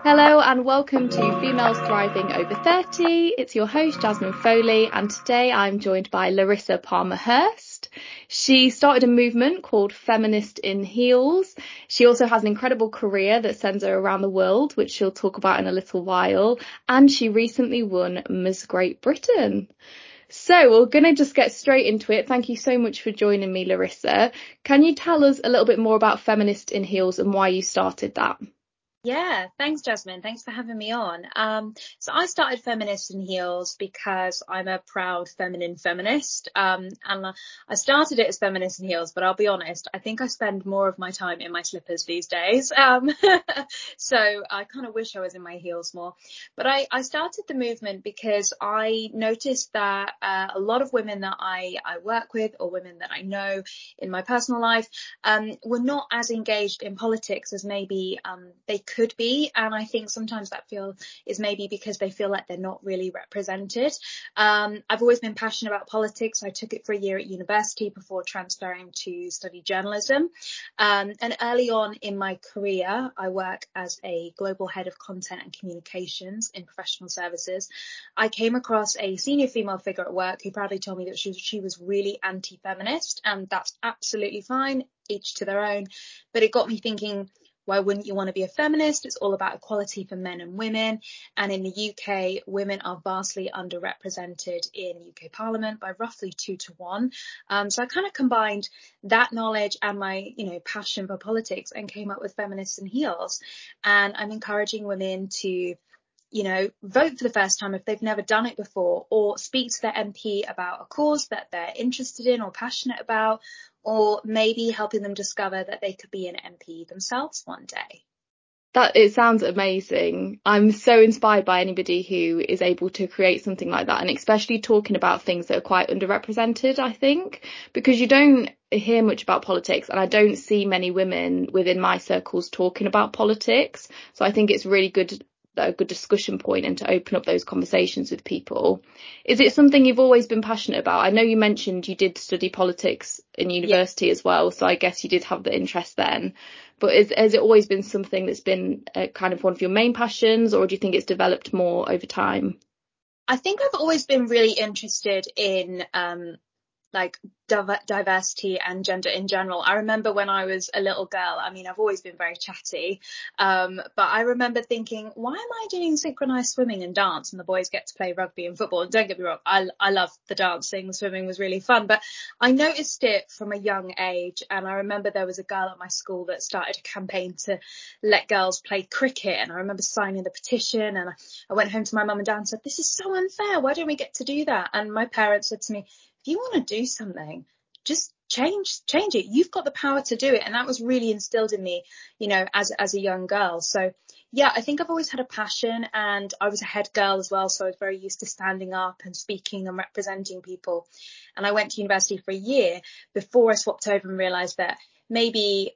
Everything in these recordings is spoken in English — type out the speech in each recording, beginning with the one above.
Hello and welcome to Females Thriving Over 30. It's your host Jasmine Foley, and today I'm joined by Larissa Palmer-Hurst. She started a movement called Feminist in Heels. She also has an incredible career that sends her around the world, which she'll talk about in a little while, and she recently won Miss Great Britain. So we're going to just get straight into it. Thank you so much for joining me, Larissa. Can you tell us a little bit more about Feminist in Heels and why you started that? Yeah, thanks, Jasmine. Thanks for having me on. So I started Feminist in Heels because I'm a proud feminine feminist. And I started it as Feminist in Heels, but I'll be honest, I think I spend more of my time in my slippers these days. So I kind of wish I was in my heels more. But I started the movement because I noticed that a lot of women that I work with, or women that I know in my personal life, were not as engaged in politics as maybe they could be. And I think sometimes that is maybe because they feel like they're not really represented. I've always been passionate about politics. I took it for a year at university before transferring to study journalism. And early on in my career, I work as a global head of content and communications in professional services. I came across a senior female figure at work who proudly told me that she was really anti-feminist, and that's absolutely fine, each to their own. But it got me thinking, why wouldn't you want to be a feminist? It's all about equality for men and women. And in the UK, women are vastly underrepresented in UK Parliament by roughly 2-1. So I kind of combined that knowledge and my, passion for politics and came up with Feminists in Heels. And I'm encouraging women to vote for the first time if they've never done it before, or speak to their MP about a cause that they're interested in or passionate about, or maybe helping them discover that they could be an MP themselves one day. It sounds amazing. I'm so inspired by anybody who is able to create something like that, and especially talking about things that are quite underrepresented, I think, because you don't hear much about politics, and I don't see many women within my circles talking about politics. So I think it's really a good discussion point and to open up those conversations with people. Is it something you've always been passionate about? I know you mentioned you did study politics in university as well, so I guess you did have the interest then. But has it always been something that's been kind of one of your main passions, or do you think it's developed more over time? I think I've always been really interested in diversity and gender in general. I remember when I was a little girl, I've always been very chatty, but I remember thinking, why am I doing synchronized swimming and dance and the boys get to play rugby and football? And don't get me wrong, I love the dancing, the swimming was really fun, but I noticed it from a young age. And I remember there was a girl at my school that started a campaign to let girls play cricket, and I remember signing the petition, and I went home to my mum and dad and said, this is so unfair, why don't we get to do that? And my parents said to me, if you want to do something, just change it. You've got the power to do it. And that was really instilled in me, as a young girl. So yeah, I think I've always had a passion, and I was a head girl as well. So I was very used to standing up and speaking and representing people. And I went to university for a year before I swapped over and realized that maybe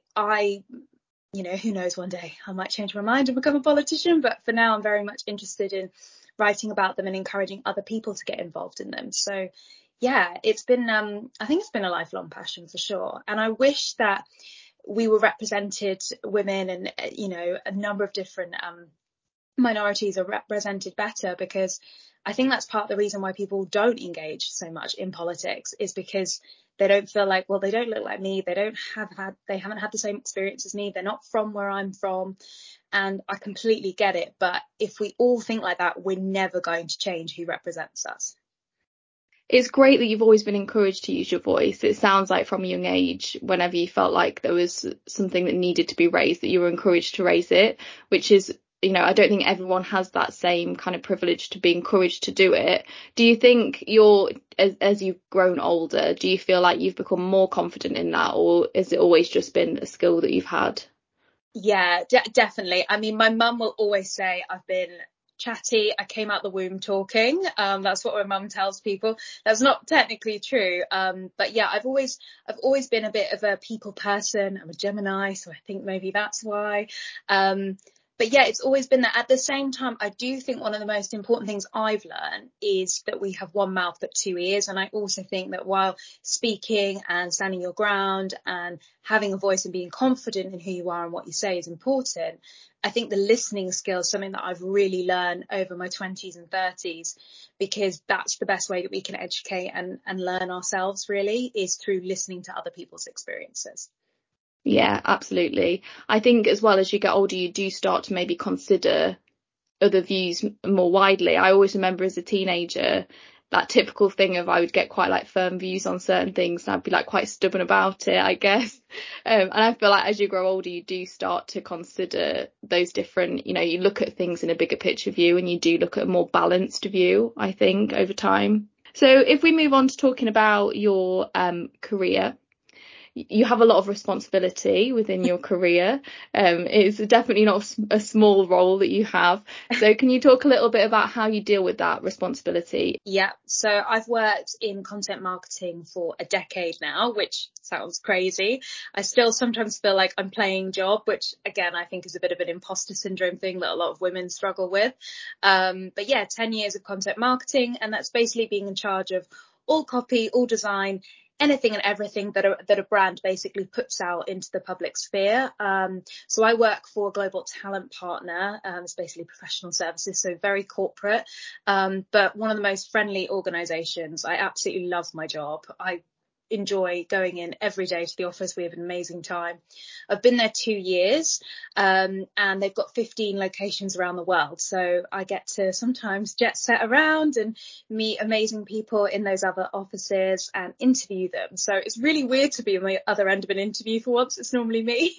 who knows, one day I might change my mind and become a politician. But for now, I'm very much interested in writing about them and encouraging other people to get involved in them. So yeah, it's been, I think it's been a lifelong passion for sure. And I wish that we were represented, women and, a number of different minorities are represented better, because I think that's part of the reason why people don't engage so much in politics, is because they don't feel like, well, they don't look like me. They haven't had the same experience as me. They're not from where I'm from. And I completely get it. But if we all think like that, we're never going to change who represents us. It's great that you've always been encouraged to use your voice. It sounds like from a young age, whenever you felt like there was something that needed to be raised, that you were encouraged to raise it, which is, I don't think everyone has that same kind of privilege to be encouraged to do it. Do you think as you've grown older, do you feel like you've become more confident in that, or has it always just been a skill that you've had? Yeah, definitely. My mum will always say I've been chatty. I came out the womb talking. That's what my mum tells people. That's not technically true. But yeah, I've always been a bit of a people person. I'm a Gemini, so I think maybe that's why. But yeah, it's always been that. At the same time, I do think one of the most important things I've learned is that we have one mouth but two ears. And I also think that while speaking and standing your ground and having a voice and being confident in who you are and what you say is important, I think the listening skill is something that I've really learned over my 20s and 30s, because that's the best way that we can educate and learn ourselves, really, is through listening to other people's experiences. Yeah, absolutely. I think as well, as you get older, you do start to maybe consider other views more widely. I always remember as a teenager, that typical thing of I would get quite like firm views on certain things and I'd be like quite stubborn about it, I guess. And I feel like as you grow older, you do start to consider those different, you look at things in a bigger picture view, and you do look at a more balanced view, I think, over time. So if we move on to talking about your career, you have a lot of responsibility within your career. It's definitely not a small role that you have. So can you talk a little bit about how you deal with that responsibility? Yeah, so I've worked in content marketing for a decade now, which sounds crazy. I still sometimes feel like I'm playing job, which again, I think is a bit of an imposter syndrome thing that a lot of women struggle with. But yeah, 10 years of content marketing, and that's basically being in charge of all copy, all design, anything and everything that a brand basically puts out into the public sphere. So I work for a global talent partner. It's basically professional services, so very corporate, but one of the most friendly organisations. I absolutely love my job. I enjoy going in every day to the office. We have an amazing time. I've been there 2 years, and they've got 15 locations around the world. So I get to sometimes jet set around and meet amazing people in those other offices and interview them. So it's really weird to be on the other end of an interview for once. It's normally me.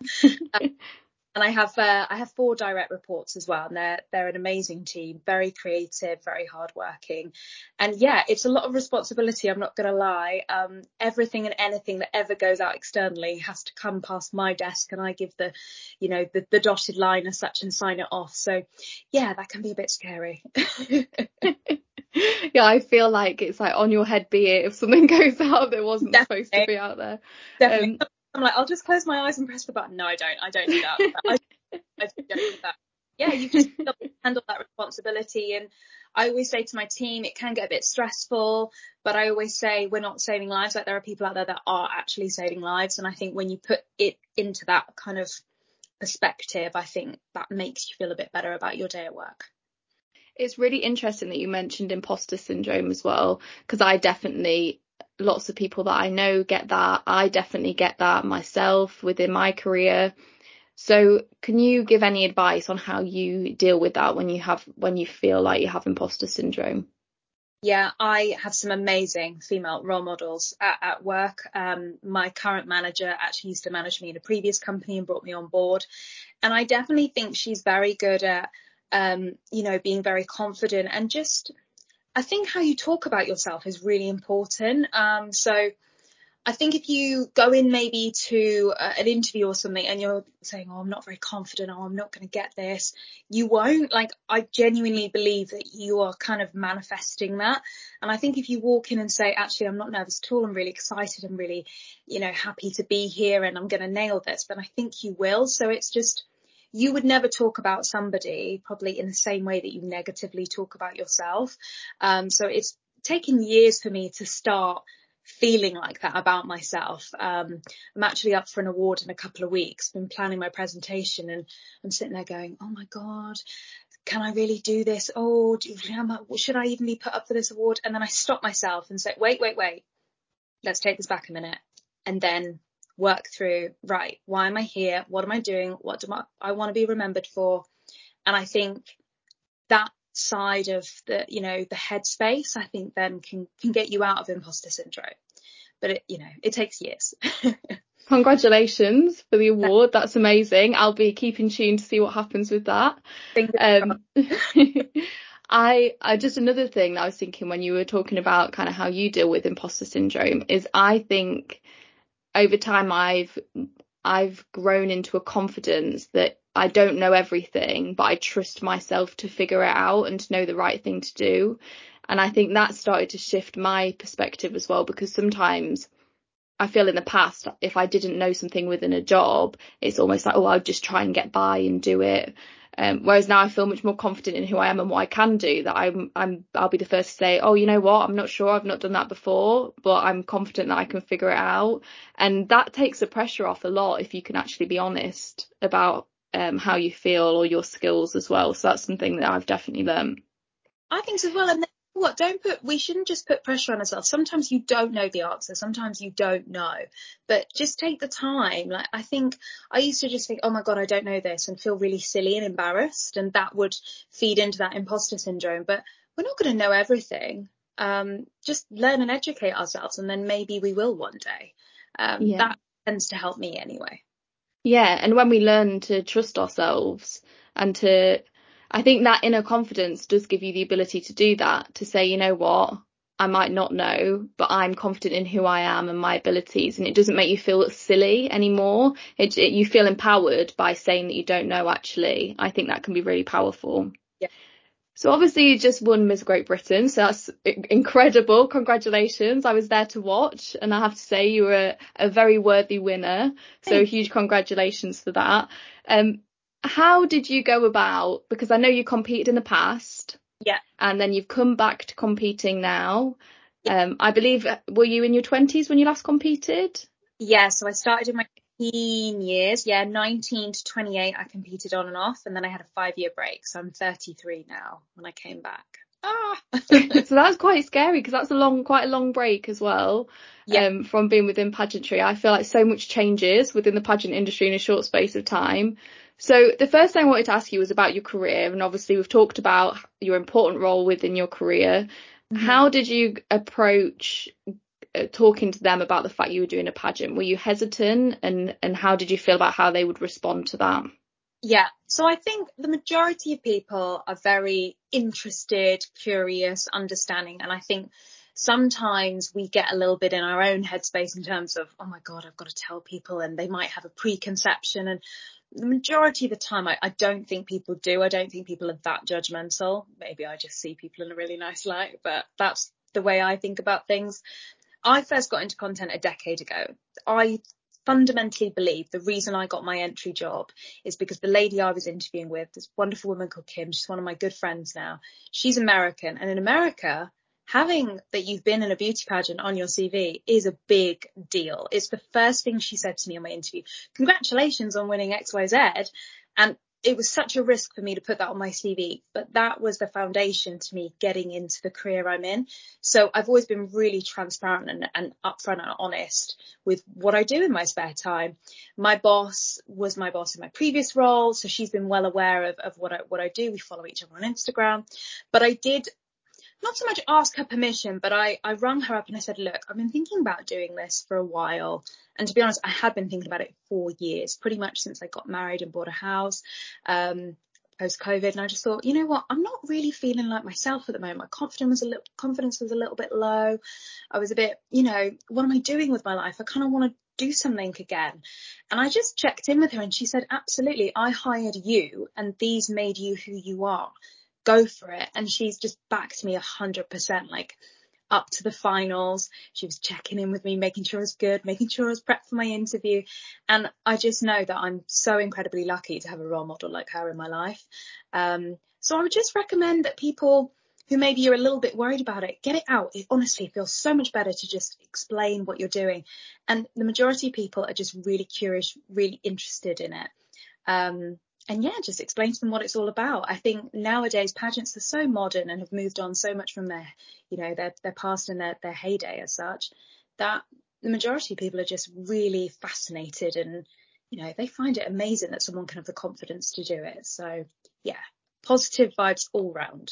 And I have 4 direct reports as well, and they're an amazing team, very creative, very hardworking, and yeah, it's a lot of responsibility. I'm not going to lie. Everything and anything that ever goes out externally has to come past my desk, and I give the dotted line as such and sign it off. So yeah, that can be a bit scary. Yeah, I feel like it's like on your head be it if something goes out that wasn't Definitely. supposed to be out there. Definitely. I'm like, I'll just close my eyes and press the button. No, I don't do that. I don't do that. Yeah, you've just got to handle that responsibility. And I always say to my team, it can get a bit stressful, but I always say we're not saving lives. Like, there are people out there that are actually saving lives. And I think when you put it into that kind of perspective, I think that makes you feel a bit better about your day at work. It's really interesting that you mentioned imposter syndrome as well, because lots of people that I know get that. I definitely get that myself within my career. So can you give any advice on how you deal with that when you feel like you have imposter syndrome? Yeah, I have some amazing female role models at work. My current manager actually used to manage me in a previous company and brought me on board. And I definitely think she's very good at, being very confident, and just, I think how you talk about yourself is really important. So I think if you go in maybe to an interview or something and you're saying, oh, I'm not very confident, oh, I'm not going to get this, you won't. Like, I genuinely believe that you are kind of manifesting that. And I think if you walk in and say, actually, I'm not nervous at all, I'm really excited, I'm really, happy to be here and I'm going to nail this, then I think you will. So it's just, you would never talk about somebody probably in the same way that you negatively talk about yourself. So it's taken years for me to start feeling like that about myself. I'm actually up for an award in a couple of weeks, been planning my presentation, and I'm sitting there going, oh my God, can I really do this? Oh, should I even be put up for this award? And then I stop myself and say, wait, let's take this back a minute, and then work through, right, why am I here? What am I doing? What do I want to be remembered for? And I think that side of the headspace, I think then can get you out of imposter syndrome. But it takes years. Congratulations for the award. That's amazing. I'll be keeping tuned to see what happens with that. I just, another thing that I was thinking when you were talking about kind of how you deal with imposter syndrome is, I think over time I've grown into a confidence that I don't know everything, but I trust myself to figure it out and to know the right thing to do. And I think that started to shift my perspective as well, because sometimes I feel in the past, if I didn't know something within a job, it's almost like, oh, I'll just try and get by and do it. Whereas now I feel much more confident in who I am and what I can do, that I'll be the first to say, oh, you know what, I'm not sure, I've not done that before, but I'm confident that I can figure it out. And that takes the pressure off a lot if you can actually be honest about how you feel or your skills as well. So that's something that I've definitely learned. I think so as well. And then what, we shouldn't just put pressure on ourselves. Sometimes you don't know the answer. Sometimes you don't know, but just take the time. Like, I think I used to just think, oh my God, I don't know this, and feel really silly and embarrassed. And that would feed into that imposter syndrome. But we're not going to know everything. Just learn and educate ourselves, and then maybe we will one day. That tends to help me anyway. Yeah. And when we learn to trust ourselves and I think that inner confidence does give you the ability to do that, to say, you know what, I might not know, but I'm confident in who I am and my abilities. And it doesn't make you feel silly anymore. You feel empowered by saying that you don't know, actually. I think that can be really powerful. Yeah. So obviously you just won Miss Great Britain. So that's incredible. Congratulations. I was there to watch, and I have to say you were a very worthy winner. So huge congratulations for that. How did you go about, because I know you competed in the past. Yeah. And then you've come back to competing now. I believe, were you in your 20s when you last competed? Yeah, so I started in my teen years. Yeah, 19 to 28, I competed on and off, and then I had a 5-year break. So I'm 33 now when I came back. So that's quite scary, because that's quite a long break as well. Yeah. From being within pageantry. I feel like so much changes within the pageant industry in a short space of time. So the first thing I wanted to ask you was about your career, and obviously we've talked about your important role within your career. Mm-hmm. How did you approach talking to them about the fact you were doing a pageant? Were you hesitant, and how did you feel about how they would respond to that? Yeah, so I think the majority of people are very interested, curious, understanding, and I think sometimes we get a little bit in our own headspace in terms of, oh my God, I've got to tell people, and they might have a preconception. And the majority of the time, I don't think people do. I don't think people are that judgmental. Maybe I just see people in a really nice light, but that's the way I think about things. I first got into content a decade ago. I fundamentally believe the reason I got my entry job is because the lady I was interviewing with, this wonderful woman called Kim, she's one of my good friends now. She's American, and in America, having that you've been in a beauty pageant on your CV is a big deal. It's the first thing she said to me on my interview. Congratulations on winning XYZ. And it was such a risk for me to put that on my CV, but that was the foundation to me getting into the career I'm in. So I've always been really transparent and upfront and honest with what I do in my spare time. My boss was my boss in my previous role, so she's been well aware of what I do. We follow each other on Instagram, but I did not so much ask her permission, but I rung her up and I said, look, I've been thinking about doing this for a while. And to be honest, I had been thinking about it for years, pretty much since I got married and bought a house, post-COVID. And I just thought, you know what, I'm not really feeling like myself at the moment. My confidence was a little bit low. I was a bit, what am I doing with my life? I kind of want to do something again. And I just checked in with her and she said, absolutely, I hired you and these made you who you are. Go for it. And she's just backed me 100%, like up to the finals. She was checking in with me, making sure I was good, making sure I was prepped for my interview. And I just know that I'm so incredibly lucky to have a role model like her in my life. So I would just recommend that people who maybe are a little bit worried about it, get it out. It honestly feels so much better to just explain what you're doing. And the majority of people are just really curious, really interested in it. And yeah, just explain to them what it's all about. I think nowadays pageants are so modern and have moved on so much from their past and their heyday as such, that the majority of people are just really fascinated and, they find it amazing that someone can have the confidence to do it. So yeah, positive vibes all round.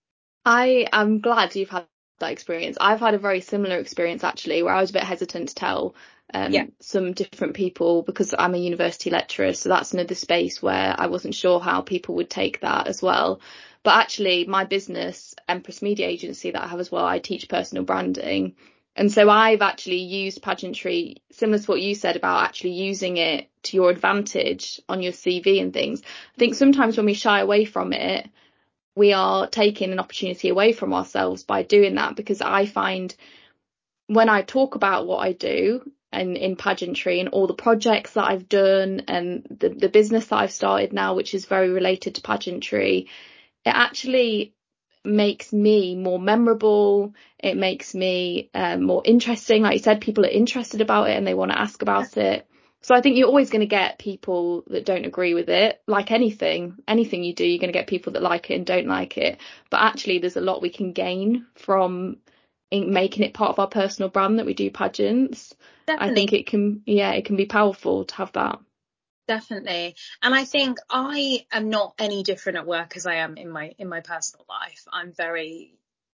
I am glad you've had that experience. I've had a very similar experience actually, where I was a bit hesitant to tell some different people, because I'm a university lecturer, so that's another space where I wasn't sure how people would take that as well. But actually my business, Empress Media Agency, that I have as well, I teach personal branding, and so I've actually used pageantry, similar to what you said about actually using it to your advantage on your CV and things. I think sometimes when we shy away from it, we are taking an opportunity away from ourselves by doing that, because I find when I talk about what I do, and in pageantry and all the projects that I've done and the business that I've started now, which is very related to pageantry, it actually makes me more memorable. It makes me more interesting. Like you said, people are interested about it and they want to ask about it. So I think you're always going to get people that don't agree with it. Like anything you do, you're going to get people that like it and don't like it. But actually, there's a lot we can gain from making it part of our personal brand that we do pageants. Definitely. I think it can be powerful to have that. Definitely. And I think I am not any different at work as I am in my personal life. I'm very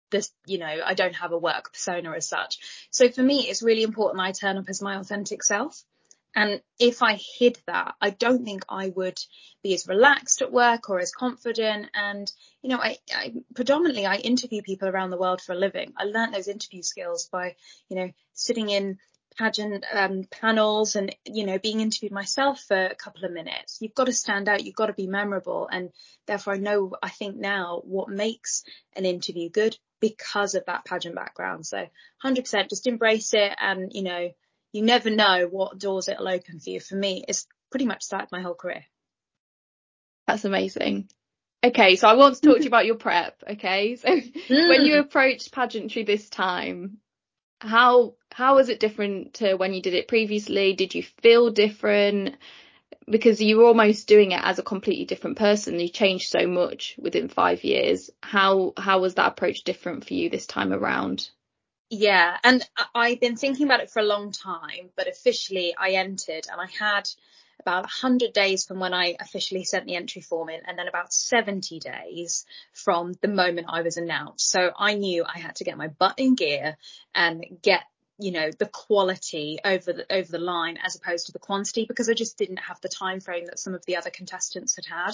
I don't have a work persona as such. So for me, it's really important I turn up as my authentic self. And if I hid that, I don't think I would be as relaxed at work or as confident. And, I predominantly, I interview people around the world for a living. I learned those interview skills by, sitting in pageant panels and, being interviewed myself for a couple of minutes. You've got to stand out. You've got to be memorable. And therefore, I think now what makes an interview good because of that pageant background. So 100% just embrace it. And, you never know what doors it'll open for you. For me, it's pretty much started my whole career. That's amazing. Okay, so I want to talk to you about your prep. Okay, so when you approached pageantry this time, how was it different to when you did it previously? Did you feel different? Because you were almost doing it as a completely different person. You changed so much within 5 years. How was that approach different for you this time around? Yeah, and I've been thinking about it for a long time, but officially I entered and I had about 100 days from when I officially sent the entry form in, and then about 70 days from the moment I was announced. So I knew I had to get my butt in gear and get the quality over the line as opposed to the quantity, because I just didn't have the time frame that some of the other contestants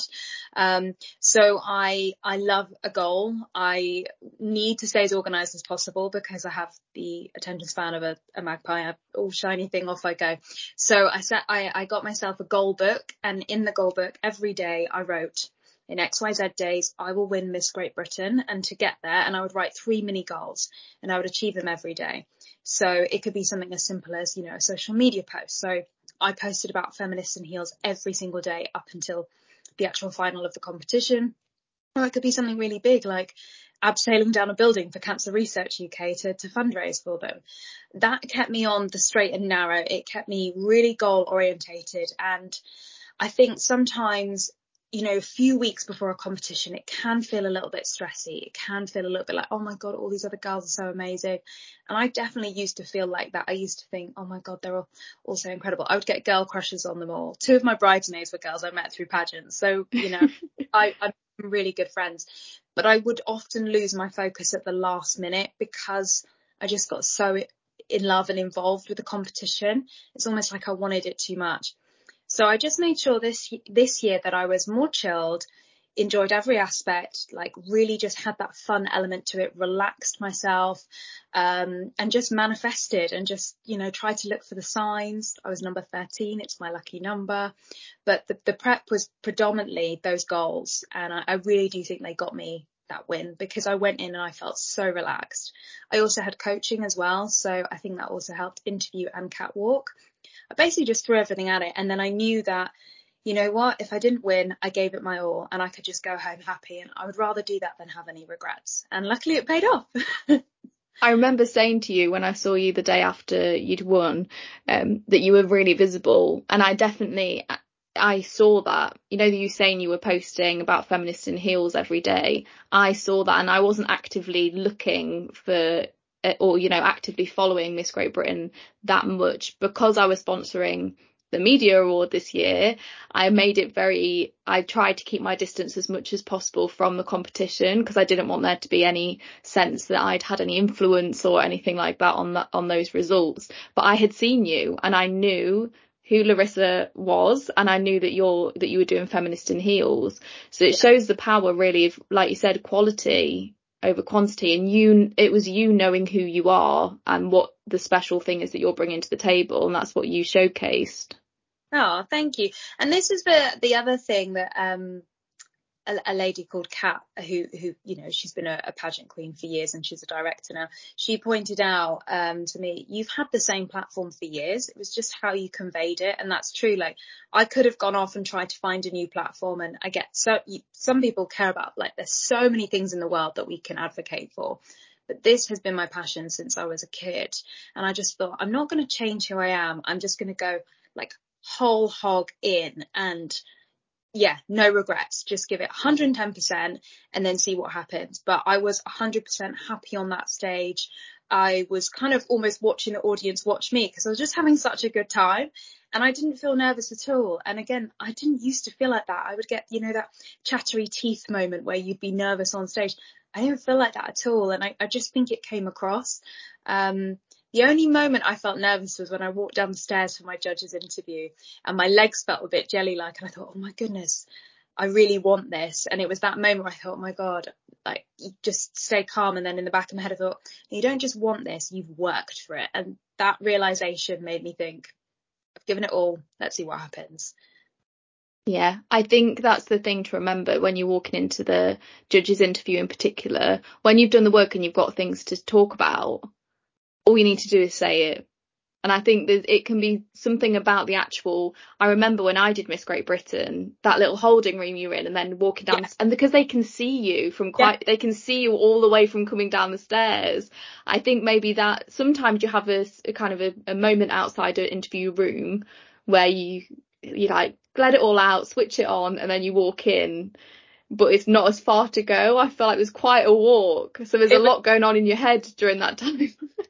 had. So I love a goal. I need to stay as organized as possible because I have the attention span of a magpie. All shiny thing, off I go. So I got myself a goal book, and in the goal book every day I wrote, in XYZ days, I will win Miss Great Britain. And to get there, and I would write 3 mini goals and I would achieve them every day. So it could be something as simple as, a social media post. So I posted about Feminists in Heels every single day up until the actual final of the competition. Or it could be something really big, like abseiling down a building for Cancer Research UK to fundraise for them. That kept me on the straight and narrow. It kept me really goal orientated. And I think sometimes, a few weeks before a competition, it can feel a little bit stressy. It can feel a little bit like, oh my God, all these other girls are so amazing. And I definitely used to feel like that. I used to think, oh my God, they're all so incredible. I would get girl crushes on them all. 2 of my bridesmaids were girls I met through pageants. So, I'm really good friends. But I would often lose my focus at the last minute because I just got so in love and involved with the competition. It's almost like I wanted it too much. So I just made sure this year that I was more chilled, enjoyed every aspect, like really just had that fun element to it, relaxed myself, and just manifested and just, tried to look for the signs. I was number 13. It's my lucky number. But the prep was predominantly those goals. And I really do think they got me that win because I went in and I felt so relaxed. I also had coaching as well. So I think that also helped, interview and catwalk. I basically just threw everything at it. And then I knew that, you know what, if I didn't win, I gave it my all and I could just go home happy. And I would rather do that than have any regrets. And luckily it paid off. I remember saying to you when I saw you the day after you'd won, that you were really visible. And I saw that, you saying you were posting about Feminists in Heels every day. I saw that, and I wasn't actively looking for or, actively following Miss Great Britain that much because I was sponsoring the media award this year. I tried to keep my distance as much as possible from the competition because I didn't want there to be any sense that I'd had any influence or anything like that on those results. But I had seen you and I knew who Larissa was, and I knew that you were doing Feminist in Heels. So it shows the power really of, like you said, quality over quantity, and it was you knowing who you are and what the special thing is that you're bringing to the table, and that's what you showcased. Oh, thank you. And this is the other thing that a lady called Kat, who she's been a pageant queen for years and she's a director now. She pointed out to me, you've had the same platform for years. It was just how you conveyed it. And that's true. Like, I could have gone off and tried to find a new platform. And I get some people care about, like, there's so many things in the world that we can advocate for. But this has been my passion since I was a kid. And I just thought, I'm not going to change who I am. I'm just going to go like whole hog in and no regrets. Just give it 110% and then see what happens. But I was 100% happy on that stage. I was kind of almost watching the audience watch me because I was just having such a good time and I didn't feel nervous at all. And again, I didn't used to feel like that. I would get, that chattery teeth moment where you'd be nervous on stage. I didn't feel like that at all. And I just think it came across. The only moment I felt nervous was when I walked down the stairs for my judge's interview and my legs felt a bit jelly-like. And I thought, oh my goodness, I really want this. And it was that moment where I thought, oh my God, like, just stay calm. And then in the back of my head, I thought, you don't just want this, you've worked for it. And that realization made me think, I've given it all. Let's see what happens. Yeah, I think that's the thing to remember when you're walking into the judge's interview in particular. When you've done the work and you've got things to talk about, all you need to do is say it. And I think that it can be something about the actual, I remember when I did Miss Great Britain, that little holding room you're in and then walking down, and because they can see you from they can see you all the way from coming down the stairs. I think maybe that sometimes you have a kind of a moment outside an interview room where you like let it all out, switch it on, and then you walk in. But it's not as far to go. I feel like it was quite a walk. So there's a lot going on in your head during that time.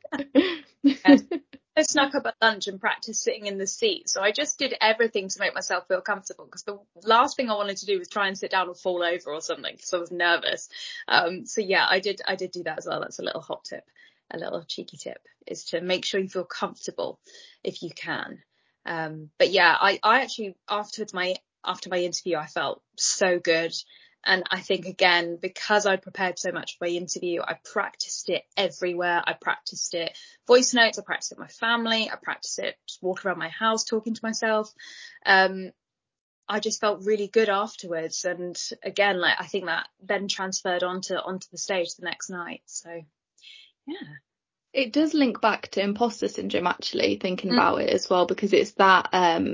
I snuck up at lunch and practiced sitting in the seat. So I just did everything to make myself feel comfortable because the last thing I wanted to do was try and sit down or fall over or something because I was nervous. So yeah, I did do that as well. That's a little hot tip, a little cheeky tip, is to make sure you feel comfortable if you can. But yeah, I actually after my interview, I felt so good. And I think, again, because I prepared so much for my interview, I practiced it everywhere. I practiced it voice notes. I practiced it with my family. I practiced it just walking around my house, talking to myself. I just felt really good afterwards. And again, like, I think that then transferred onto the stage the next night. So, yeah. It does link back to imposter syndrome, actually, thinking about it as well, because it's that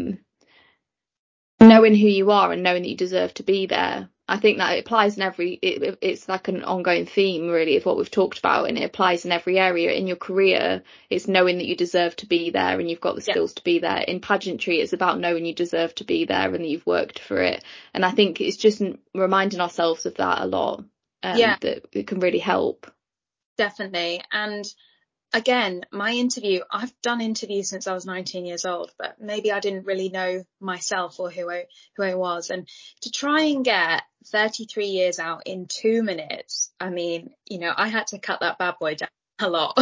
knowing who you are and knowing that you deserve to be there. I think that it applies in it's like an ongoing theme, really, of what we've talked about, and it applies in every area. In your career, it's knowing that you deserve to be there and you've got the skills to be there. In pageantry, it's about knowing you deserve to be there and that you've worked for it. And I think it's just reminding ourselves of that a lot, that it can really help. Definitely. And again, my interview, I've done interviews since I was 19 years old, but maybe I didn't really know myself or who I was. And to try and get 33 years out in 2 minutes, I mean, I had to cut that bad boy down a lot.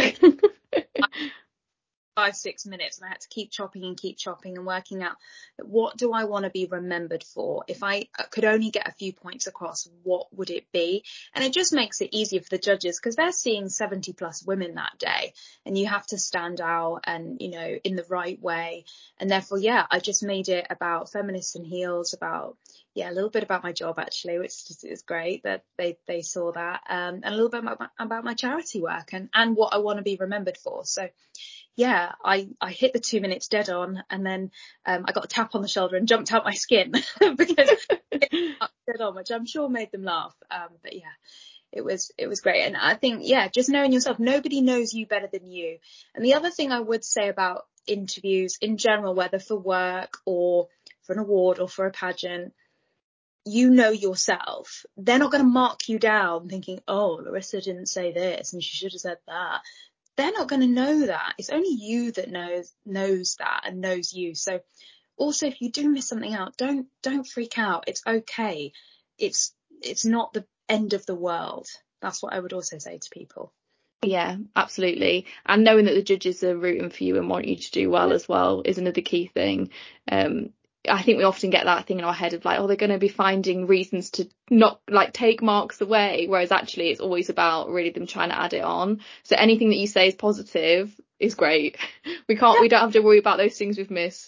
5-6 minutes, and I had to keep chopping and working out, what do I want to be remembered for? If I could only get a few points across, what would it be? And it just makes it easier for the judges because they're seeing 70 plus women that day, and you have to stand out and, in the right way. And therefore, I just made it about feminists in heels, about a little bit about my job, actually, which is great that they saw that, and a little bit about my charity work and what I want to be remembered for. So I hit the 2 minutes dead on, and then I got a tap on the shoulder and jumped out my skin because dead on, which I'm sure made them laugh. But it was great. And I think, just knowing yourself, nobody knows you better than you. And the other thing I would say about interviews in general, whether for work or for an award or for a pageant, you know yourself. They're not going to mark you down thinking, oh, Larissa didn't say this and she should have said that. They're not going to know that. It's only you that knows that and knows you. So also, if you do miss something out, don't freak out. It's okay. It's not the end of the world. That's what I would also say to people. Yeah, absolutely. And knowing that the judges are rooting for you and want you to do well as well is another key thing. I think we often get that thing in our head of like, oh, they're going to be finding reasons to not like take marks away, whereas actually it's always about really them trying to add it on. So anything that you say is positive is great. We don't have to worry about those things we've missed.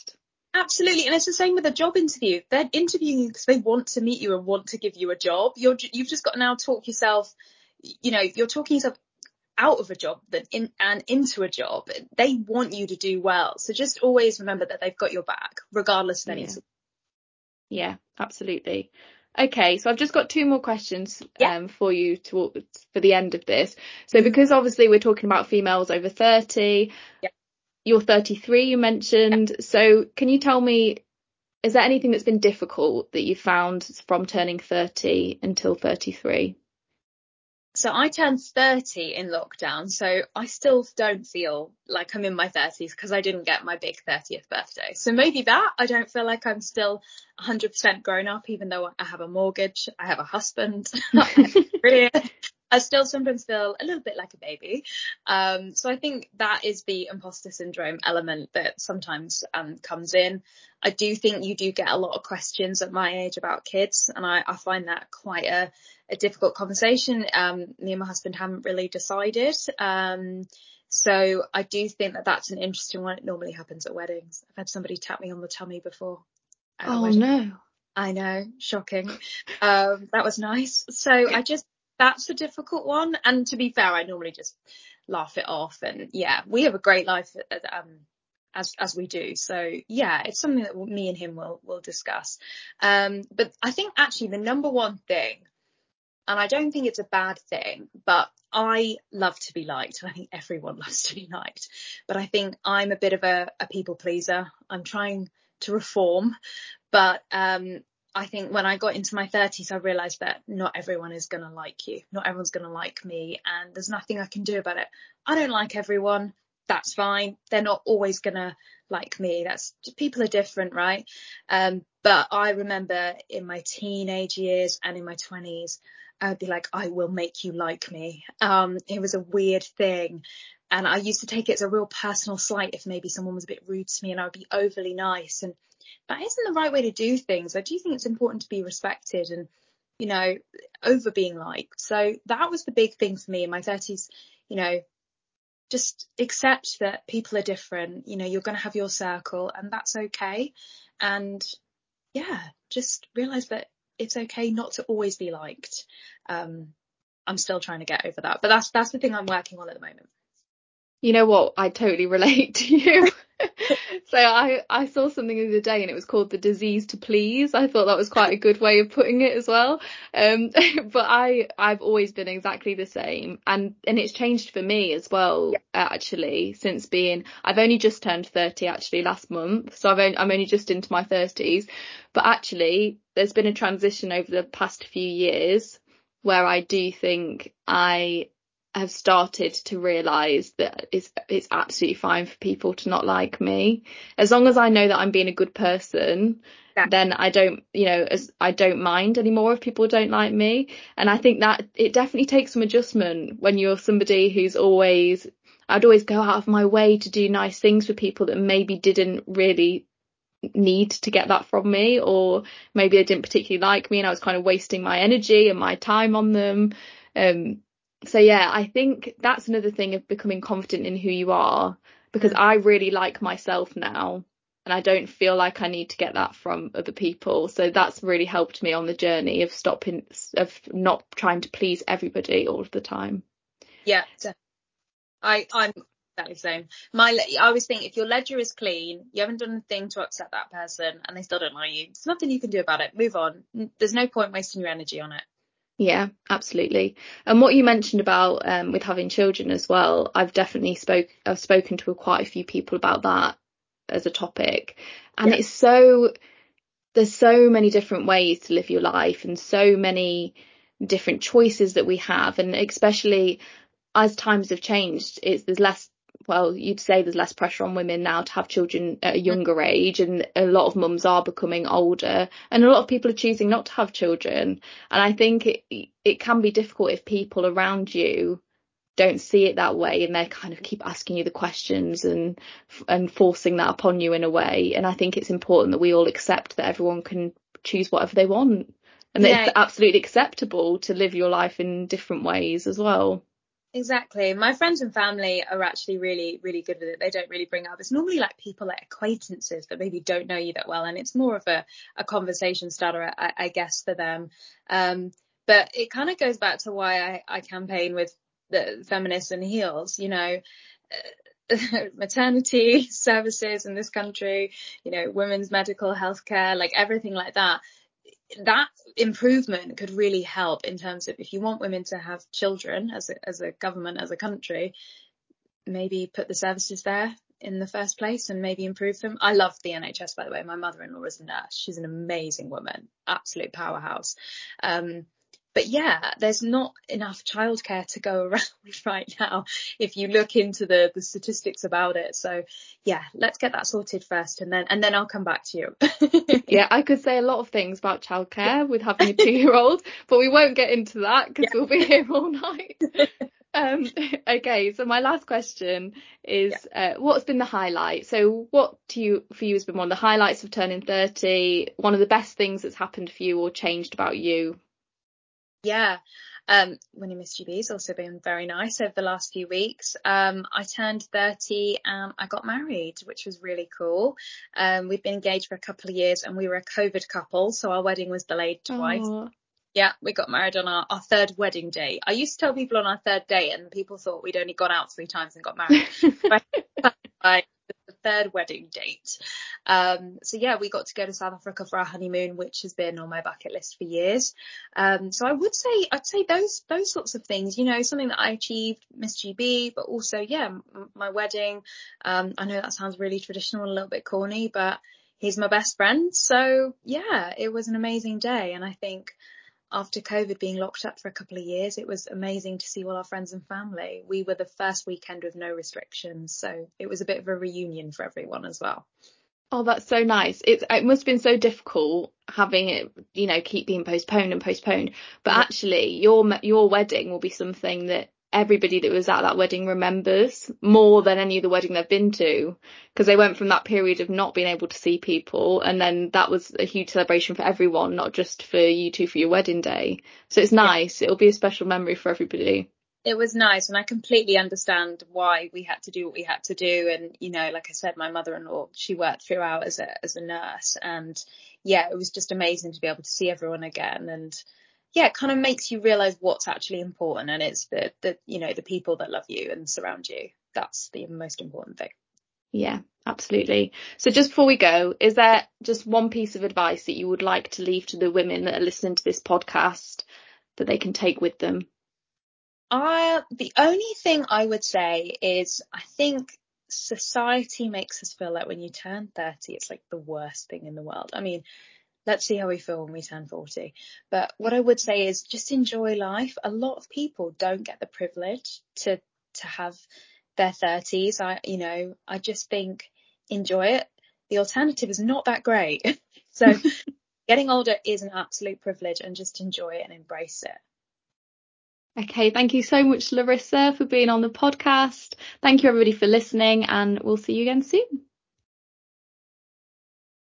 Absolutely. And it's the same with a job interview. They're interviewing you because they want to meet you and want to give you a job. You've just got to now talk yourself, you're talking yourself out of a job and into a job. They want you to do well. So just always remember that they've got your back, regardless of any. Yeah, absolutely. Okay, so I've just got two more questions for you for the end of this. So because obviously we're talking about females over 30, you're 33, you mentioned. So can you tell me, is there anything that's been difficult that you found from turning 30 until 33? So I turned 30 in lockdown, so I still don't feel like I'm in my 30s because I didn't get my big 30th birthday. So maybe that I don't feel like I'm still 100% grown up, even though I have a mortgage, I have a husband, I have a career. I still sometimes feel a little bit like a baby. So I think that is the imposter syndrome element that sometimes comes in. I do think you do get a lot of questions at my age about kids, and I find that quite a difficult conversation. Me and my husband haven't really decided. So I do think that that's an interesting one. It normally happens at weddings. I've had somebody tap me on the tummy before. Oh no. I know, shocking. That was nice. So that's a difficult one. And to be fair, I normally just laugh it off. And yeah, we have a great life as we do. So yeah, it's something that me and him will discuss. But I think actually the number one thing, and I don't think it's a bad thing, but I love to be liked. And I think everyone loves to be liked. But I think I'm a bit of a people pleaser. I'm trying to reform. But I think when I got into my 30s, I realised that not everyone is going to like you. Not everyone's going to like me. And there's nothing I can do about it. I don't like everyone. That's fine. They're not always going to like me. People are different, right? But I remember in my teenage years and in my 20s, I would be like, I will make you like me. It was a weird thing. And I used to take it as a real personal slight if maybe someone was a bit rude to me, and I would be overly nice. And that isn't the right way to do things. I do think it's important to be respected and, over being liked. So that was the big thing for me in my 30s, just accept that people are different. You're going to have your circle, and that's okay. And yeah, just realize that it's okay not to always be liked. I'm still trying to get over that, but that's the thing I'm working on at the moment. You know what? I totally relate to you. So I saw something the other day and it was called the disease to please. I thought that was quite a good way of putting it as well. But I've always been exactly the same, and it's changed for me as well, actually, since I've only just turned 30 actually last month. So I'm only just into my 30s, but actually there's been a transition over the past few years where I do think I have started to realise that it's absolutely fine for people to not like me, as long as I know that I'm being a good person. Then I don't mind anymore if people don't like me. And I think that it definitely takes some adjustment when you're somebody who's I'd always go out of my way to do nice things for people that maybe didn't really need to get that from me, or maybe they didn't particularly like me and I was kind of wasting my energy and my time on them. So yeah, I think that's another thing of becoming confident in who you are, because I really like myself now and I don't feel like I need to get that from other people. So that's really helped me on the journey of not trying to please everybody all of the time. Yeah, I'm exactly the same. I always think if your ledger is clean, you haven't done a thing to upset that person and they still don't like you, there's nothing you can do about it. Move on. There's no point wasting your energy on it. Yeah, absolutely. And what you mentioned about with having children as well, I've spoken to quite a few people about that as a topic. And there's so many different ways to live your life and so many different choices that we have. And especially as times have changed, you'd say there's less pressure on women now to have children at a younger age, and a lot of mums are becoming older and a lot of people are choosing not to have children. And I think it can be difficult if people around you don't see it that way and they kind of keep asking you the questions and forcing that upon you in a way. And I think it's important that we all accept that everyone can choose whatever they want, and that it's absolutely acceptable to live your life in different ways as well. Exactly. My friends and family are actually really, really good with it. They don't really bring up. It's normally like people like acquaintances that maybe don't know you that well, and it's more of a conversation starter, I guess, for them. But it kind of goes back to why I campaign with the feminists and heels. Maternity services in this country, women's medical healthcare, like everything like that. That improvement could really help in terms of, if you want women to have children as a government, as a country, maybe put the services there in the first place and maybe improve them. I love the NHS, by the way. My mother-in-law is a nurse. She's an amazing woman, absolute powerhouse. But yeah, there's not enough childcare to go around right now if you look into the statistics about it. So yeah, let's get that sorted first, and then I'll come back to you. Yeah, I could say a lot of things about childcare with having a 2-year-old, but we won't get into that because we'll be here all night. Okay, so my last question is, what's been the highlight? So what for you has been one of the highlights of turning 30, one of the best things that's happened for you or changed about you? Yeah. Winning Miss GB has also been very nice over the last few weeks. I turned 30 and I got married, which was really cool. We've been engaged for a couple of years and we were a COVID couple, so our wedding was delayed twice. Oh. Yeah, we got married on our third wedding day. I used to tell people on our third date, and people thought we'd only gone out 3 times and got married. The third wedding date. So yeah, we got to go to South Africa for our honeymoon, which has been on my bucket list for years. So I'd say those sorts of things, something that I achieved, Miss GB, but also, yeah, my wedding. I know that sounds really traditional and a little bit corny, but he's my best friend. So yeah, it was an amazing day. And I think after COVID being locked up for a couple of years, it was amazing to see all our friends and family. We were the first weekend with no restrictions, so it was a bit of a reunion for everyone as well. Oh, that's so nice. It must have been so difficult having it, keep being postponed and postponed. But actually, your wedding will be something that everybody that was at that wedding remembers more than any other wedding they've been to, because they went from that period of not being able to see people, and then that was a huge celebration for everyone, not just for you two for your wedding day. So it's nice. It'll be a special memory for everybody. It was nice, and I completely understand why we had to do what we had to do. And like I said, my mother-in-law, she worked throughout as a nurse, and yeah, it was just amazing to be able to see everyone again. And yeah, it kind of makes you realize what's actually important, and it's the people that love you and surround you. That's the most important thing. Yeah, absolutely. So just before we go, is there just one piece of advice that you would like to leave to the women that are listening to this podcast that they can take with them? The only thing I would say is, I think society makes us feel like when you turn 30, it's like the worst thing in the world. I mean, let's see how we feel when we turn 40. But what I would say is just enjoy life. A lot of people don't get the privilege to have their 30s. I just think enjoy it. The alternative is not that great. So getting older is an absolute privilege, and just enjoy it and embrace it. Okay, thank you so much, Larissa, for being on the podcast. Thank you, everybody, for listening, and we'll see you again soon.